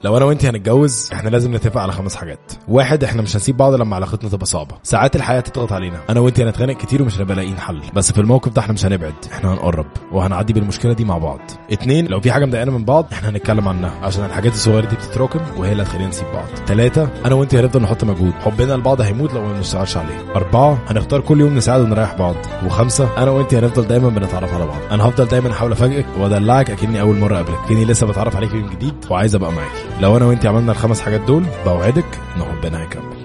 لو انا وانت هنتجوز احنا لازم نتفق على 5 حاجات. 1، احنا مش هنسيب بعض لما علاقتنا تبقى صعبة. ساعات الحياة تضغط علينا، انا وانت هنتخانق كتير ومش هنبقى لاقيين حل، بس في الموقف ده احنا مش هنبعد، احنا هنقرب وهنعدي بالمشكلة دي مع بعض. 2، لو في حاجة مضايقانا من بعض احنا هنتكلم عنها عشان الحاجات الصغيرة دي بتتراكم وهي اللي هتخلينا نسيب بعض. 3، انا وانت هنفضل نحط مجهود، حبنا لبعض هيموت لو ما نشتغلش عليه. 4، هنختار كل يوم نساعد ونريح بعض. و5، انا وانت هنفضل دايما بنتعرف على بعض. انا هفضل دايما احاول افاجئك وادلعك اكني اول مرة قبلك، كني لسه بتعرف عليك من جديد وعايز ابقى معاكي. لو انا وانت عملنا ال5 حاجات دول بوعدك ان حبنا هيكمل.